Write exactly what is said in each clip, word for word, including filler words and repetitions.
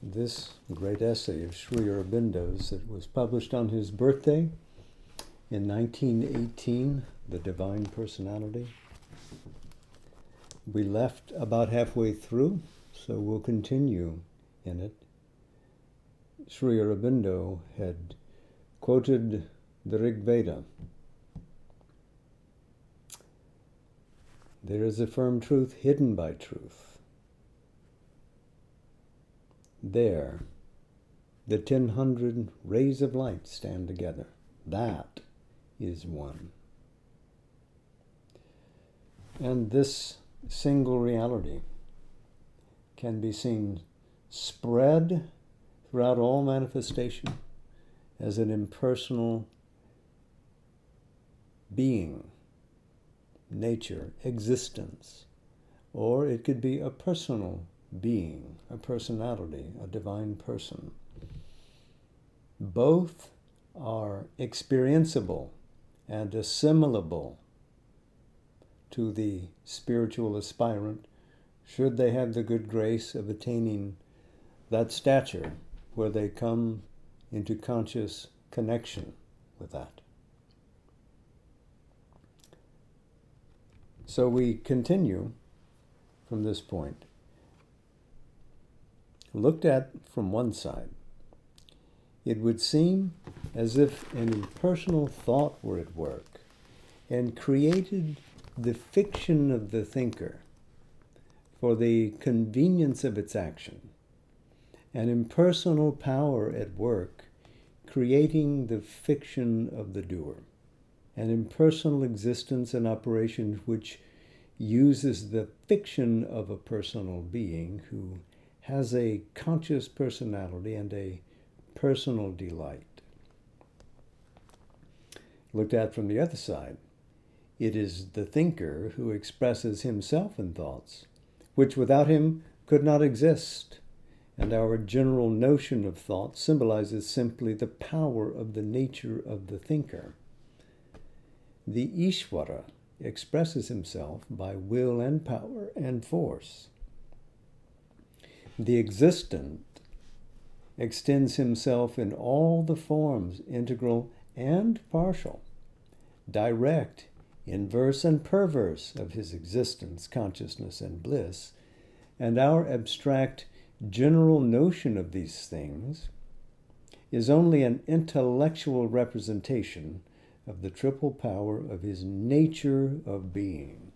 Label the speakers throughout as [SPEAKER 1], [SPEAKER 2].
[SPEAKER 1] this great essay of Sri Aurobindo's that was published on his birthday in nineteen eighteen, The Divine Personality. We left about halfway through, so we'll continue in it. Sri Aurobindo had quoted the Rig Veda. There is a firm truth hidden by truth. There, the ten hundred rays of light stand together. That is one. And this single reality can be seen spread throughout all manifestation as an impersonal being, nature, existence, or it could be a personal being, a personality, a divine person. Both are experienceable and assimilable to the spiritual aspirant, should they have the good grace of attaining that stature where they come into conscious connection with that. So we continue from this point. Looked at from one side, it would seem as if any personal thought were at work and created the fiction of the thinker for the convenience of its action, an impersonal power at work creating the fiction of the doer, an impersonal existence and operation which uses the fiction of a personal being who has a conscious personality and a personal delight. Looked at from the other side, it is the thinker who expresses himself in thoughts, which without him could not exist, and our general notion of thought symbolizes simply the power of the nature of the thinker. The Ishvara expresses himself by will and power and force. The existent extends himself in all the forms, integral and partial, direct, inverse and perverse of his existence, consciousness, and bliss, and our abstract general notion of these things is only an intellectual representation of the triple power of his nature of being.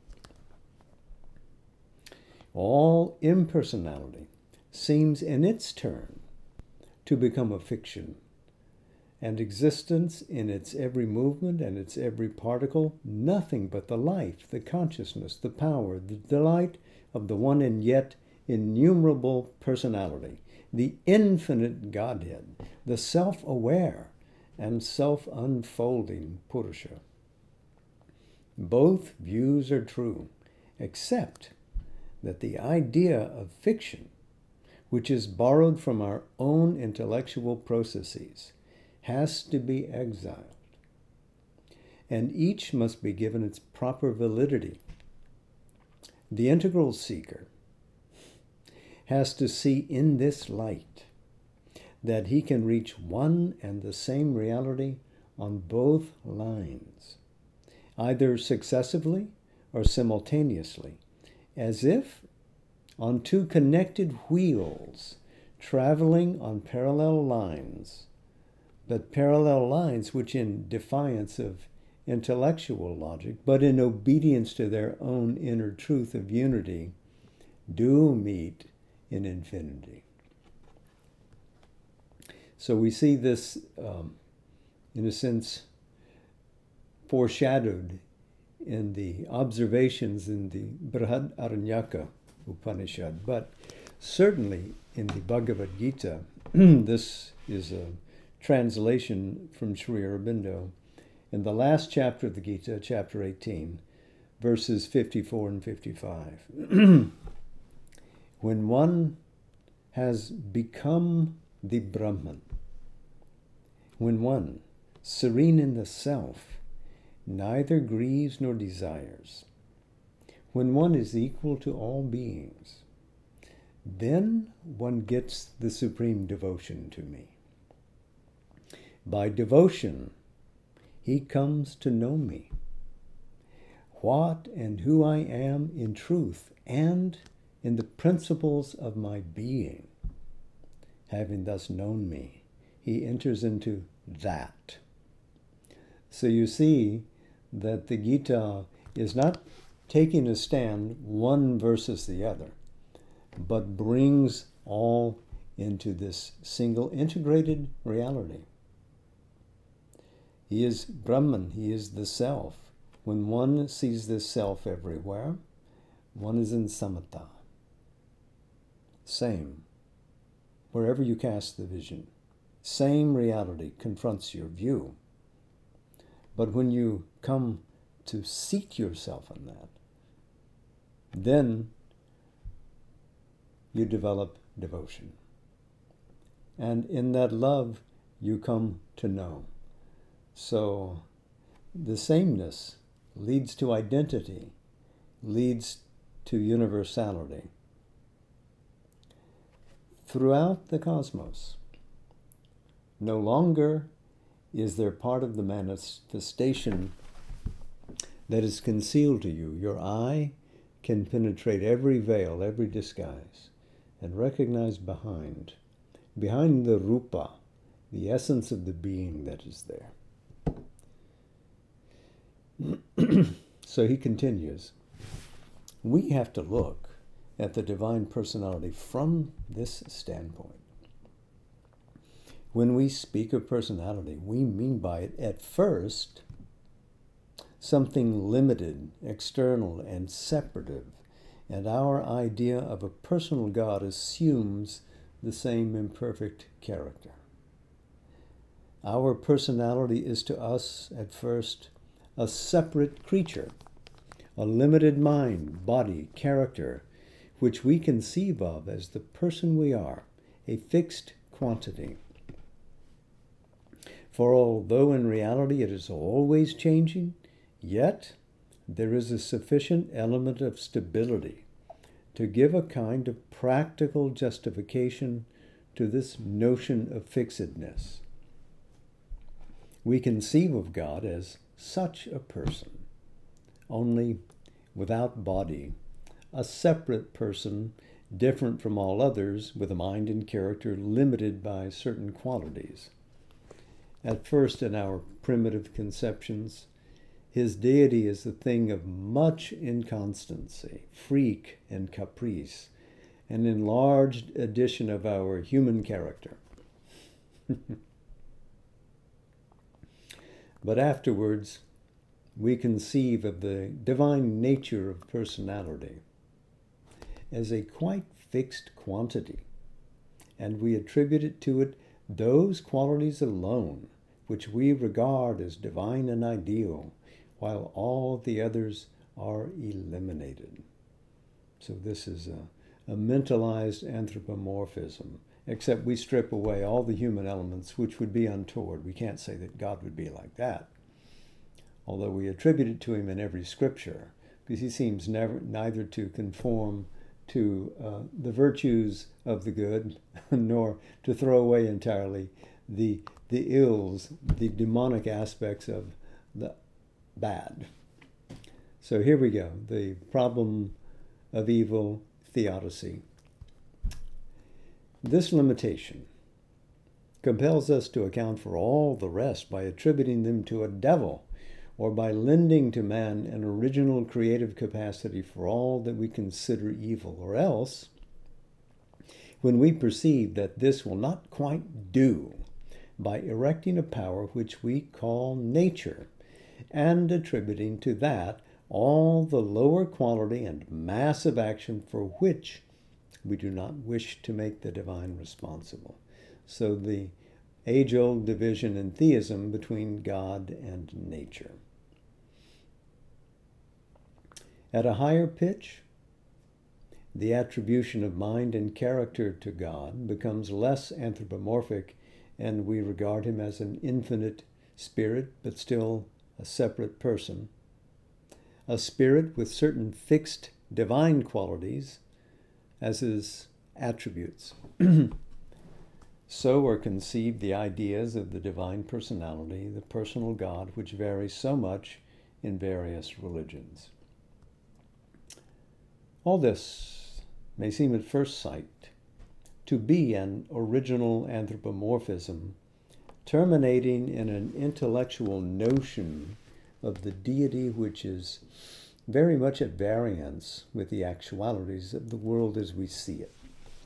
[SPEAKER 1] All impersonality seems in its turn to become a fiction, and existence in its every movement and its every particle, nothing but the life, the consciousness, the power, the delight of the one and yet innumerable personality, the infinite Godhead, the self-aware and self-unfolding Purusha. Both views are true, except that the idea of fiction, which is borrowed from our own intellectual processes, has to be exiled, and each must be given its proper validity. The integral seeker has to see in this light that he can reach one and the same reality on both lines, either successively or simultaneously, as if on two connected wheels traveling on parallel lines, but parallel lines which, in defiance of intellectual logic, but in obedience to their own inner truth of unity, do meet in infinity. So we see this, um, in a sense, foreshadowed in the observations in the Brihadaranyaka Upanishad, but certainly in the Bhagavad Gita. This is a translation from Sri Aurobindo. In the last chapter of the Gita, chapter eighteen, verses fifty-four and fifty-five. When one has become the Brahman, when one, serene in the self, neither grieves nor desires, when one is equal to all beings, then one gets the supreme devotion to me. By devotion, he comes to know me, what and who I am in truth and in the principles of my being. Having thus known me, he enters into that. So you see that the Gita is not taking a stand one versus the other, but brings all into this single integrated reality. He is Brahman, he is the self. When one sees this self everywhere, one is in samatha. Same. Wherever you cast the vision, same reality confronts your view. But when you come to seat yourself in that, then you develop devotion. And in that love, you come to know. So the sameness leads to identity, leads to universality. Throughout the cosmos, no longer is there part of the manifestation that is concealed to you. Your eye can penetrate every veil, every disguise, and recognize behind, behind the rupa, the essence of the being that is there. So he continues, we have to look at the divine personality from this standpoint. When we speak of personality, we mean by it, at first, something limited, external, and separative, and our idea of a personal God assumes the same imperfect character. Our personality is to us, at first, a separate creature, a limited mind, body, character, which we conceive of as the person we are, a fixed quantity. For although in reality it is always changing, yet there is a sufficient element of stability to give a kind of practical justification to this notion of fixedness. We conceive of God as such a person, only without body, a separate person, different from all others, with a mind and character limited by certain qualities. At first, in our primitive conceptions, his deity is a thing of much inconstancy, freak and caprice, an enlarged edition of our human character. But afterwards, we conceive of the divine nature of personality as a quite fixed quantity, and we attribute it to it those qualities alone which we regard as divine and ideal, while all the others are eliminated. So this is a, a mentalized anthropomorphism, except we strip away all the human elements, which would be untoward. We can't say that God would be like that, although we attribute it to him in every scripture, because he seems never neither to conform to uh, the virtues of the good, nor to throw away entirely the the ills, the demonic aspects of the bad. So here we go, the problem of evil theodicy. This limitation compels us to account for all the rest by attributing them to a devil, or by lending to man an original creative capacity for all that we consider evil, or else, when we perceive that this will not quite do, by erecting a power which we call nature, and attributing to that all the lower quality and massive action for which we do not wish to make the divine responsible. So the age-old division in theism between God and nature. At a higher pitch, the attribution of mind and character to God becomes less anthropomorphic, and we regard him as an infinite spirit, but still a separate person. A spirit with certain fixed divine qualities, as is attributes. So are conceived the ideas of the divine personality, the personal God, which vary so much in various religions. All this may seem at first sight to be an original anthropomorphism terminating in an intellectual notion of the deity which is very much at variance with the actualities of the world as we see it.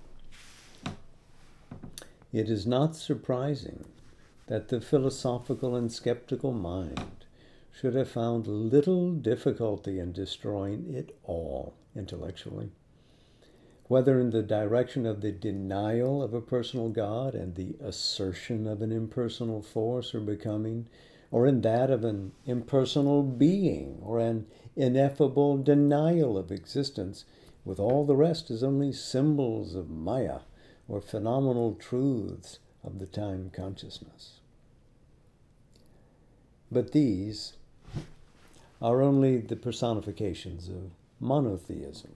[SPEAKER 1] It is not surprising that the philosophical and skeptical mind should have found little difficulty in destroying it all intellectually, whether in the direction of the denial of a personal God and the assertion of an impersonal force or becoming, or in that of an impersonal being or an ineffable denial of existence, with all the rest as only symbols of Maya or phenomenal truths of the time consciousness. But these are only the personifications of monotheism.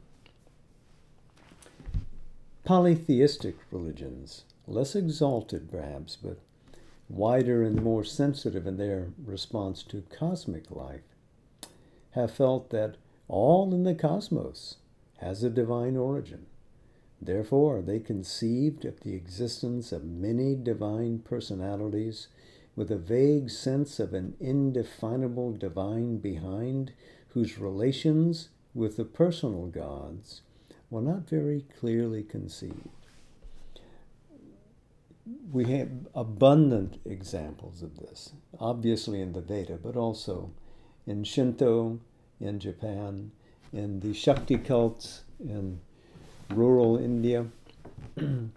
[SPEAKER 1] Polytheistic religions, less exalted perhaps, but wider and more sensitive in their response to cosmic life, have felt that all in the cosmos has a divine origin. Therefore, they conceived of the existence of many divine personalities with a vague sense of an indefinable divine behind, whose relations with the personal gods were not very clearly conceived. We have abundant examples of this, obviously in the Veda, but also in Shinto, in Japan, in the Shakti cults in rural India, and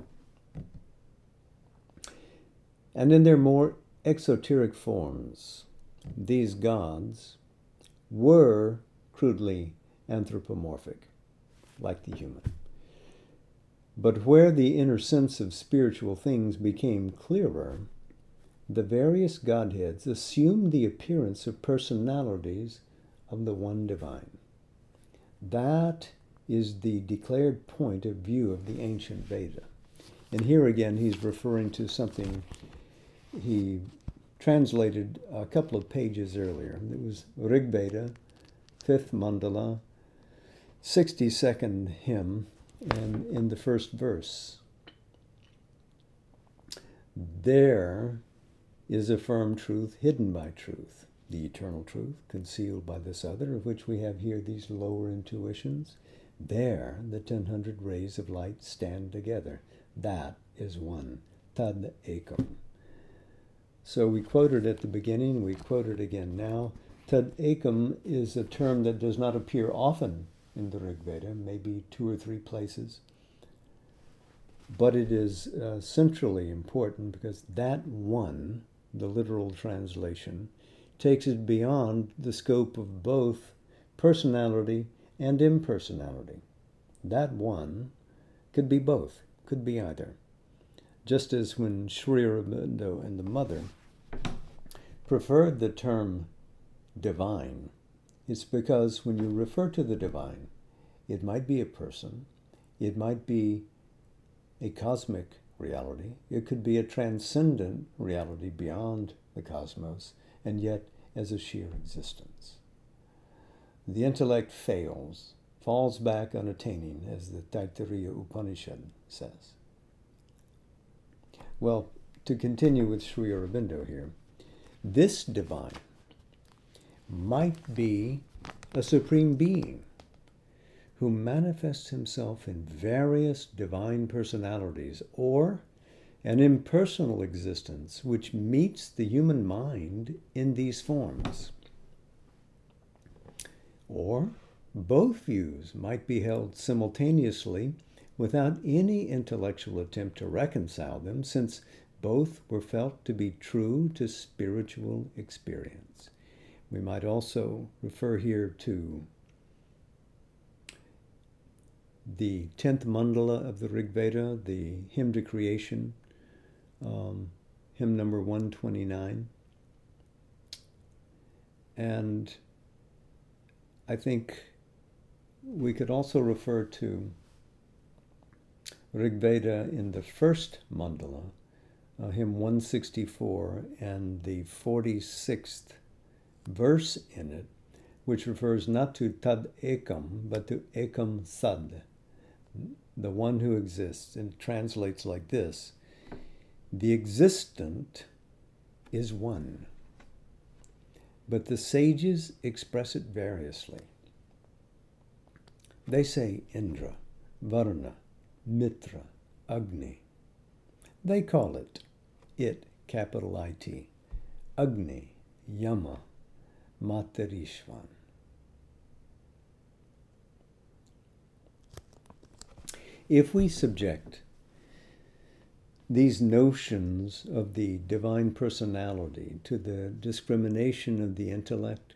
[SPEAKER 1] in their more exoteric forms. These gods were crudely anthropomorphic, like the human. But where the inner sense of spiritual things became clearer, the various godheads assumed the appearance of personalities of the one divine. That is the declared point of view of the ancient Veda. And here again, he's referring to something he translated a couple of pages earlier. It was Rig Veda, fifth mandala, sixty-second hymn, and in the first verse. There is a firm truth hidden by truth, the eternal truth concealed by this other, of which we have here these lower intuitions. There the ten hundred rays of light stand together. That is one. Tad ekam. So we quoted at the beginning, we quote it again now. Tad ekam is a term that does not appear often in the Rig Veda, maybe two or three places. But it is uh, centrally important because that one, the literal translation, takes it beyond the scope of both personality and impersonality. That one could be both, could be either. Just as when Sri Aurobindo and the mother preferred the term divine, it's because when you refer to the divine, it might be a person, it might be a cosmic reality, it could be a transcendent reality beyond the cosmos, and yet as a sheer existence. The intellect fails, falls back unattaining, as the Taittiriya Upanishad says. Well, to continue with Sri Aurobindo here, this divine might be a supreme being who manifests himself in various divine personalities, or an impersonal existence which meets the human mind in these forms. Or both views might be held simultaneously without any intellectual attempt to reconcile them, since both were felt to be true to spiritual experience. We might also refer here to the tenth mandala of the Rig Veda, the hymn to creation, um, hymn number one twenty-nine. And I think we could also refer to Rigveda in the first mandala, uh, hymn one sixty-four, and the forty-sixth verse in it, which refers not to tad ekam, but to ekam sad, the one who exists, and translates like this: the existent is one, but the sages express it variously. They say Indra, Varuna, Mitra, Agni. They call it, it, capital I T, Agni, Yama, Matarishvan. If we subject these notions of the divine personality to the discrimination of the intellect,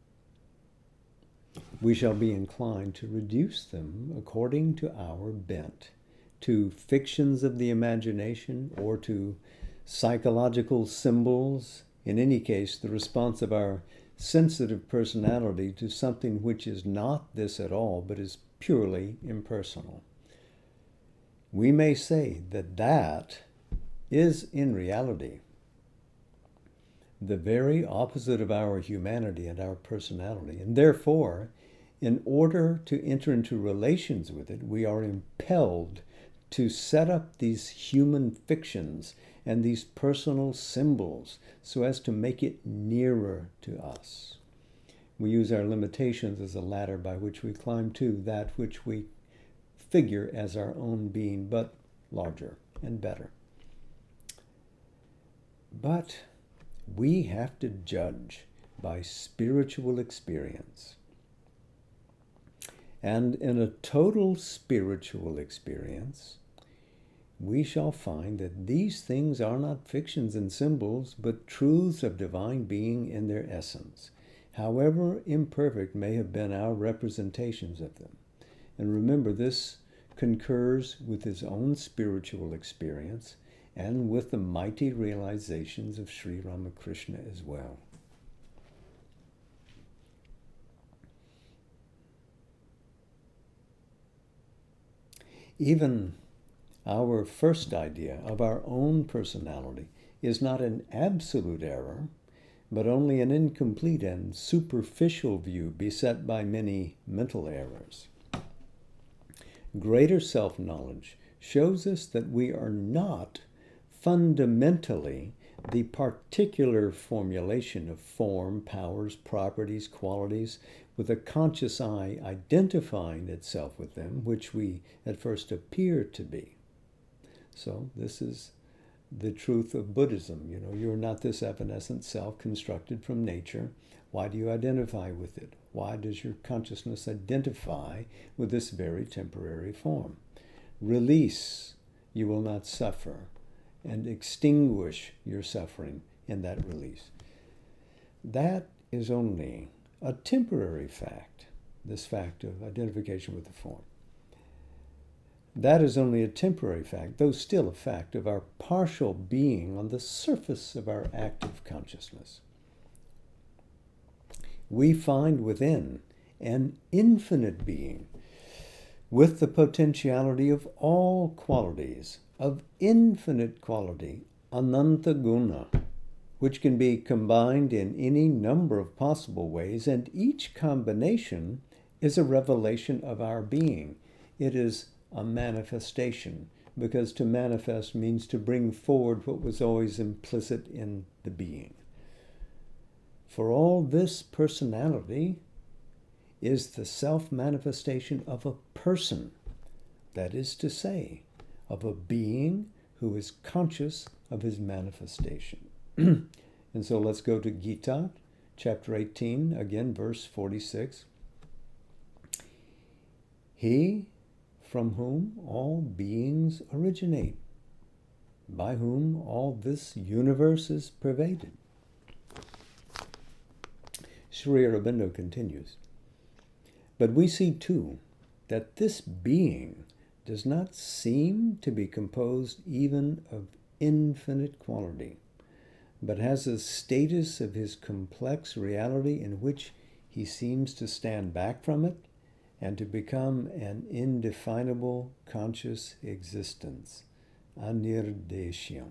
[SPEAKER 1] we shall be inclined to reduce them according to our bent, to fictions of the imagination or to psychological symbols, in any case, the response of our sensitive personality to something which is not this at all, but is purely impersonal. We may say that that is in reality the very opposite of our humanity and our personality, and therefore, in order to enter into relations with it, we are impelled to set up these human fictions and these personal symbols so as to make it nearer to us. We use our limitations as a ladder by which we climb to that which we figure as our own being, but larger and better. But we have to judge by spiritual experience. And in a total spiritual experience, we shall find that these things are not fictions and symbols, but truths of divine being in their essence, however imperfect may have been our representations of them. And remember, this concurs with his own spiritual experience and with the mighty realizations of Sri Ramakrishna as well. Even our first idea of our own personality is not an absolute error, but only an incomplete and superficial view beset by many mental errors. Greater self-knowledge shows us that we are not fundamentally the particular formulation of form, powers, properties, qualities, with a conscious eye identifying itself with them, which we at first appear to be. So this is the truth of Buddhism. You know, you're not this evanescent self constructed from nature. Why do you identify with it? Why does your consciousness identify with this very temporary form? Release, you will not suffer, and extinguish your suffering in that release. That is only a temporary fact, this fact of identification with the form. That is only a temporary fact, though still a fact of our partial being on the surface of our active consciousness. We find within an infinite being with the potentiality of all qualities, of infinite quality, ananta guna, which can be combined in any number of possible ways, and each combination is a revelation of our being. It is a manifestation, because to manifest means to bring forward what was always implicit in the being. For all this personality is the self-manifestation of a person, that is to say, of a being who is conscious of his manifestation. And so let's go to Gita, chapter eighteen, again, verse forty-six. He from whom all beings originate, by whom all this universe is pervaded. Sri Aurobindo continues, but we see too that this being does not seem to be composed even of infinite quality, but has a status of his complex reality in which he seems to stand back from it and to become an indefinable conscious existence, anirdeshyam.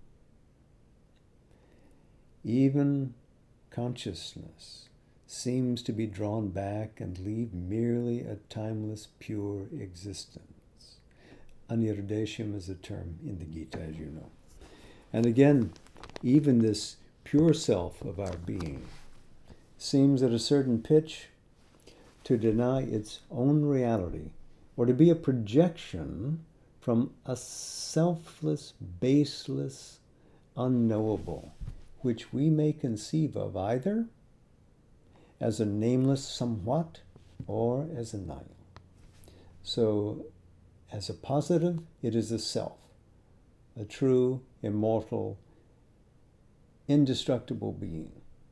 [SPEAKER 1] Even consciousness seems to be drawn back and leave merely a timeless, pure existence. Anirdeshyam is a term in the Gita, as you know. And again, even this pure self of our being seems at a certain pitch to deny its own reality, or to be a projection from a selfless, baseless, unknowable, which we may conceive of either as a nameless somewhat or as a nihil. So, as a positive, it is a self, a true, immortal, indestructible being.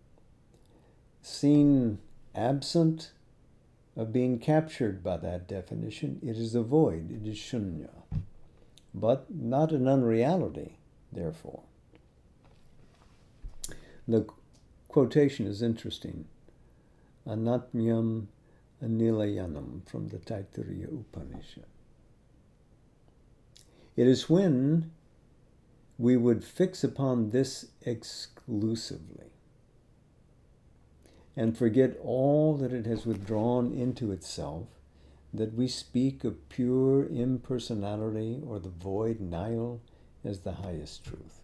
[SPEAKER 1] Seen absent of being captured by that definition, it is a void, it is shunya, but not an unreality, therefore. The quotation is interesting. Anatmyam anilayanam from the Taittiriya Upanishad. It is when we would fix upon this exclusively and forget all that it has withdrawn into itself, that we speak of pure impersonality or the void nihil as the highest truth.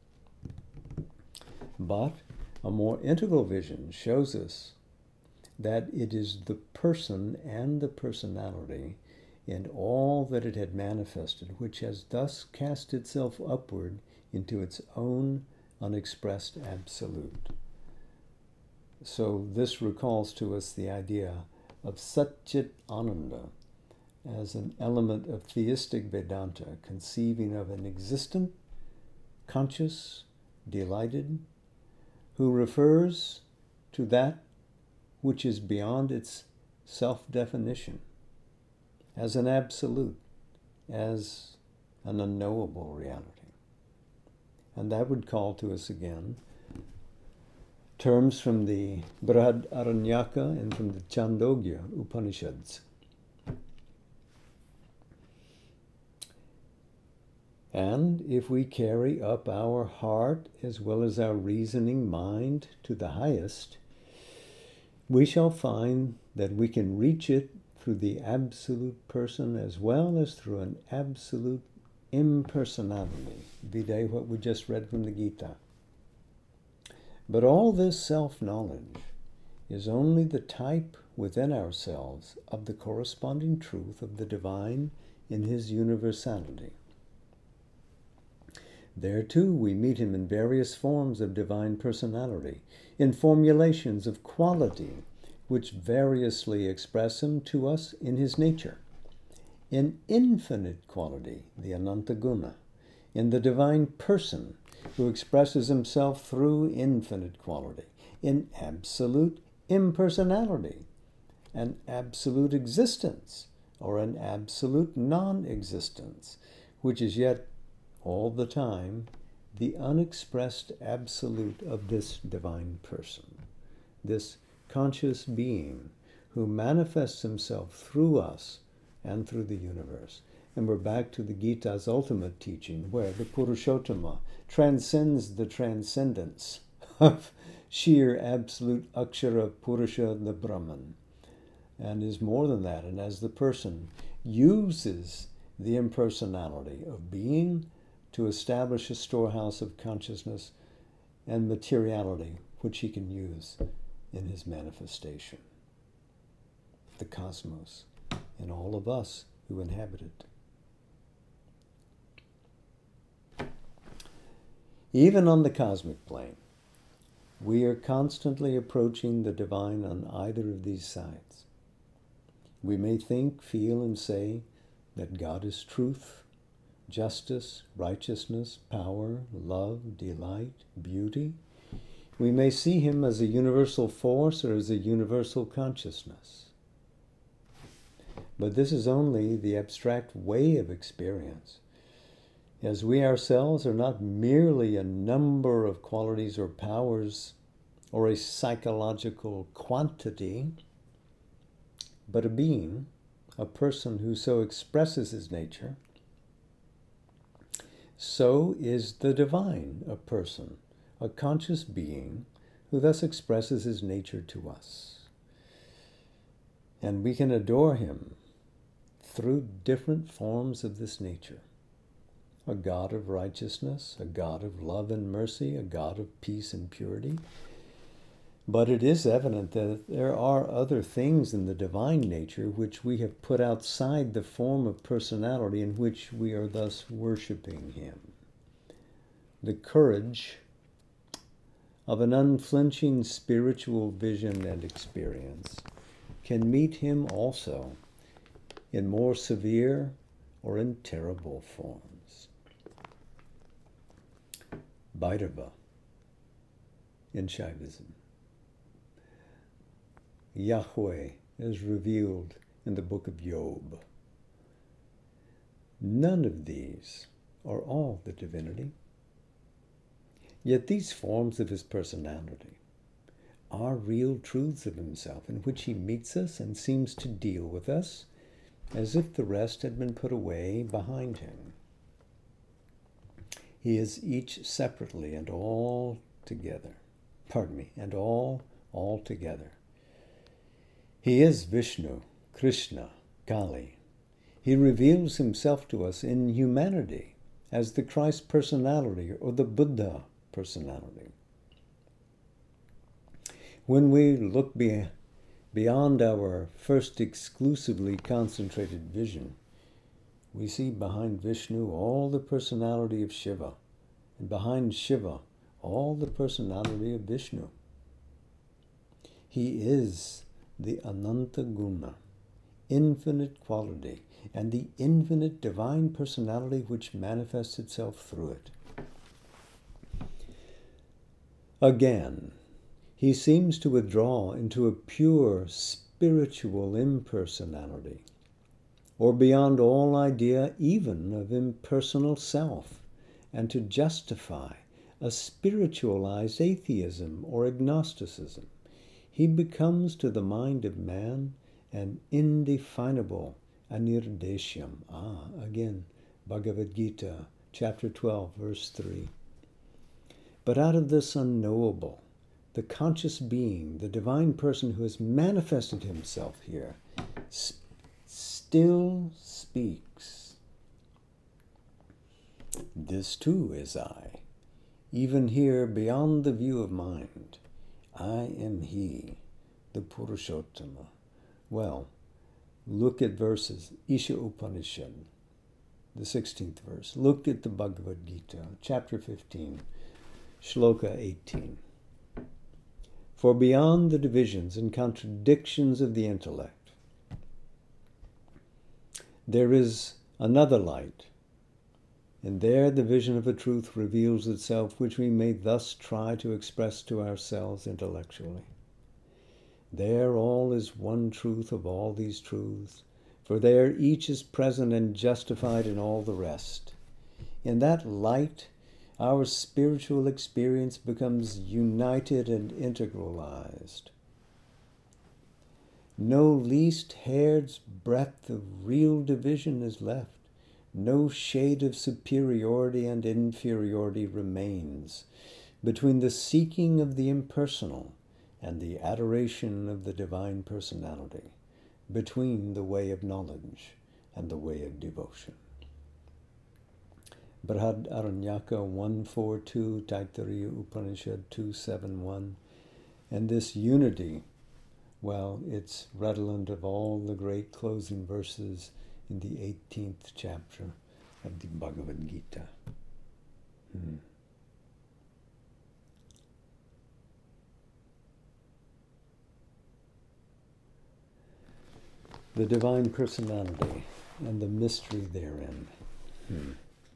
[SPEAKER 1] But a more integral vision shows us that it is the person and the personality in all that it had manifested, which has thus cast itself upward into its own unexpressed absolute. So this recalls to us the idea of Satchit Ananda as an element of theistic Vedanta, conceiving of an existent, conscious, delighted, who refers to that which is beyond its self-definition, as an absolute, as an unknowable reality. And that would call to us again terms from the Brihad Aranyaka and from the Chandogya Upanishads. And if we carry up our heart as well as our reasoning mind to the highest, we shall find that we can reach it through the absolute person as well as through an absolute impersonality, vide what we just read from the Gita. But all this self-knowledge is only the type within ourselves of the corresponding truth of the divine in his universality. There too we meet him in various forms of divine personality, in formulations of quality which variously express him to us in his nature, in infinite quality, the Ananta Guna, in the divine person who expresses himself through infinite quality, in absolute impersonality, an absolute existence, or an absolute non-existence, which is yet all the time the unexpressed absolute of this divine person, this conscious being who manifests himself through us and through the universe. And we're back to the Gita's ultimate teaching, where the Purushottama transcends the transcendence of sheer absolute Akshara Purusha, the Brahman, and is more than that. And as the person uses the impersonality of being to establish a storehouse of consciousness and materiality, which he can use in his manifestation. The cosmos, and all of us who inhabit it. Even on the cosmic plane, we are constantly approaching the divine on either of these sides. We may think, feel, and say that God is truth, justice, righteousness, power, love, delight, beauty. We may see him as a universal force or as a universal consciousness. But this is only the abstract way of experience, as we ourselves are not merely a number of qualities or powers or a psychological quantity, but a being, a person who so expresses his nature, so is the divine a person, a conscious being who thus expresses his nature to us. And we can adore him through different forms of this nature. A God of righteousness, a God of love and mercy, a God of peace and purity. But it is evident that there are other things in the divine nature which we have put outside the form of personality in which we are thus worshiping him. The courage of an unflinching spiritual vision and experience can meet him also in more severe or in terrible forms. Bhairava in Shaivism. Yahweh is revealed in the book of Job. None of these are all the divinity. Yet these forms of his personality are real truths of himself in which he meets us and seems to deal with us as if the rest had been put away behind him. He is each separately and all together. Pardon me, and all, all together. He is Vishnu, Krishna, Kali. He reveals himself to us in humanity as the Christ personality or the Buddha personality. When we look be, beyond our first exclusively concentrated vision, we see behind Vishnu all the personality of Shiva, and behind Shiva all the personality of Vishnu. He is the Ananta Guna, infinite quality, and the infinite divine personality which manifests itself through it. Again, he seems to withdraw into a pure spiritual impersonality, or beyond all idea even of impersonal self, and to justify a spiritualized atheism or agnosticism. He becomes to the mind of man an indefinable anirdeshyam. Ah, again, Bhagavad Gita, chapter twelve, verse three. But out of this unknowable, the conscious being, the divine person who has manifested himself here, sp- still speaks. This too is I, even here beyond the view of mind. I am he, the Purushottama. Well, look at verses, Isha Upanishad, the sixteenth verse. Look at the Bhagavad Gita, chapter fifteen, shloka eighteen. For beyond the divisions and contradictions of the intellect, there is another light, and there the vision of a truth reveals itself, which we may thus try to express to ourselves intellectually. There all is one truth of all these truths, for there each is present and justified in all the rest. In that light, our spiritual experience becomes united and integralized. No least hair's breadth of real division is left. No shade of superiority and inferiority remains between the seeking of the impersonal and the adoration of the divine personality, between the way of knowledge and the way of devotion. Brihad Aranyaka one forty-two, Taittiriya Upanishad two seventy-one. And this unity, well, it's redolent of all the great closing verses in the eighteenth chapter of the Bhagavad Gita. Hmm. The divine personality and the mystery therein. Hmm.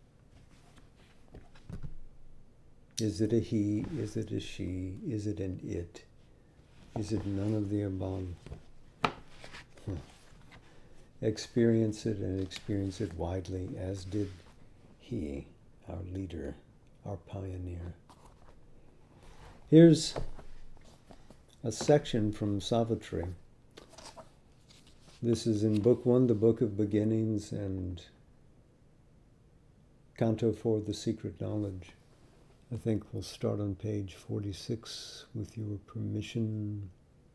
[SPEAKER 1] Is it a he? Is it a she? Is it an it? Is it none of the above? Huh. Experience it and experience it widely, as did he, our leader, our pioneer. Here's a section from Savitri This is in Book One, the Book of Beginnings, and Canto Four, The Secret Knowledge. I think we'll start on page forty-six with your permission.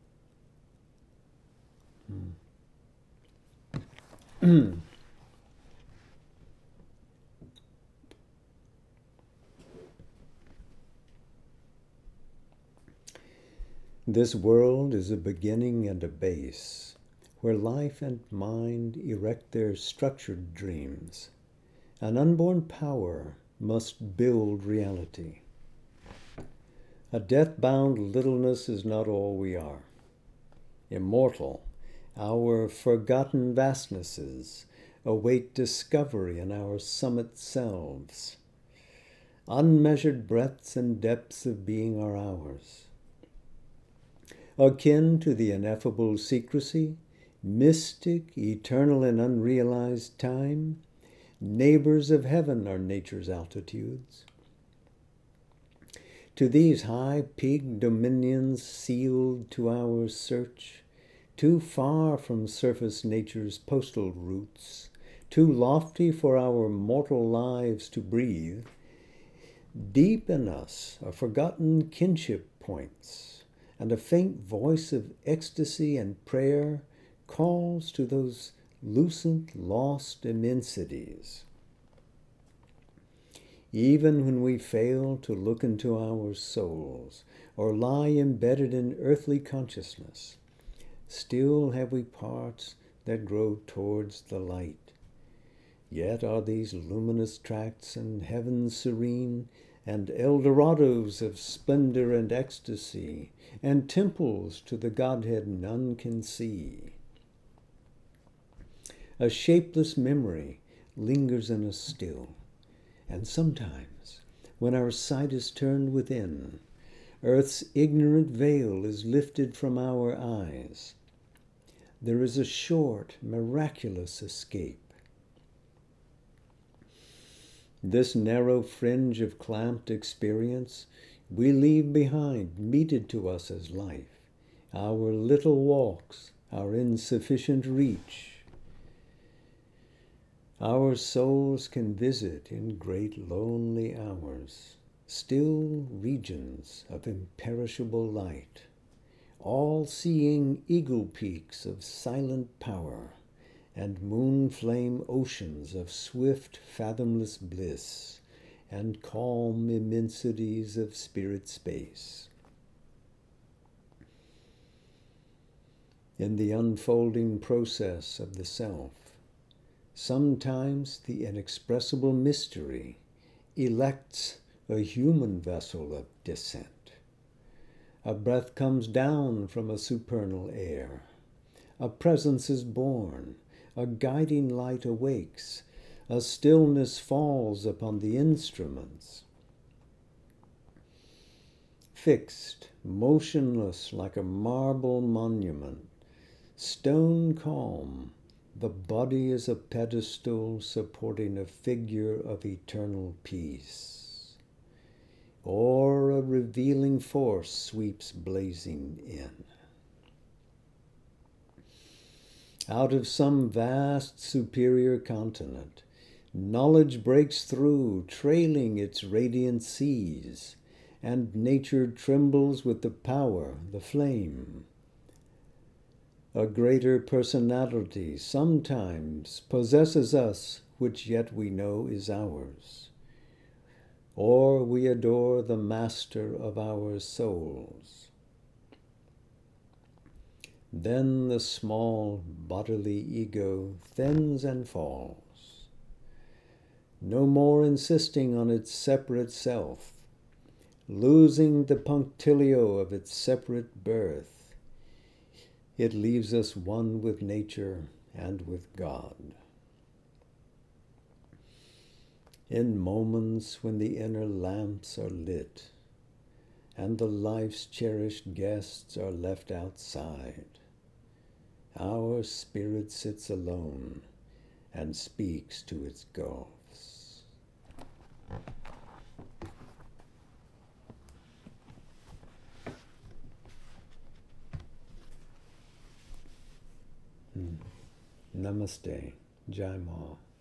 [SPEAKER 1] Hmm. This world is a beginning and a base, where life and mind erect their structured dreams. An unborn power must build reality. A death-bound littleness is not all we are. Immortal, our forgotten vastnesses await discovery in our summit selves. Unmeasured breadths and depths of being are ours. Akin to the ineffable secrecy, mystic, eternal and unrealized time, neighbors of heaven are nature's altitudes. To these high-peaked dominions sealed to our search, too far from surface nature's postal routes, too lofty for our mortal lives to breathe, deep in us are forgotten kinship points, and a faint voice of ecstasy and prayer calls to those lucent, lost immensities. Even when we fail to look into our souls or lie embedded in earthly consciousness, still have we parts that grow towards the light. Yet are these luminous tracts and heavens serene, and Eldorados of splendor and ecstasy, and temples to the Godhead none can see. A shapeless memory lingers in us still, and sometimes, when our sight is turned within, earth's ignorant veil is lifted from our eyes. There is a short, miraculous escape. This narrow fringe of clamped experience we leave behind, meted to us as life, our little walks, our insufficient reach. Our souls can visit in great lonely hours still regions of imperishable light, all-seeing eagle peaks of silent power, and moon-flame oceans of swift, fathomless bliss, and calm immensities of spirit space. In the unfolding process of the self, sometimes the inexpressible mystery elects a human vessel of descent. A breath comes down from a supernal air. A presence is born. A guiding light awakes. A stillness falls upon the instruments. Fixed, motionless like a marble monument, stone calm, the body is a pedestal supporting a figure of eternal peace. Or a revealing force sweeps blazing in. Out of some vast superior continent, knowledge breaks through, trailing its radiant seas, and nature trembles with the power, the flame. A greater personality sometimes possesses us, which yet we know is ours. Or we adore the master of our souls. Then the small bodily ego thins and falls, no more insisting on its separate self, losing the punctilio of its separate birth. It leaves us one with nature and with God. In moments when the inner lamps are lit and the life's cherished guests are left outside, our spirit sits alone and speaks to its gulfs. Hmm. Namaste. Jai Ma.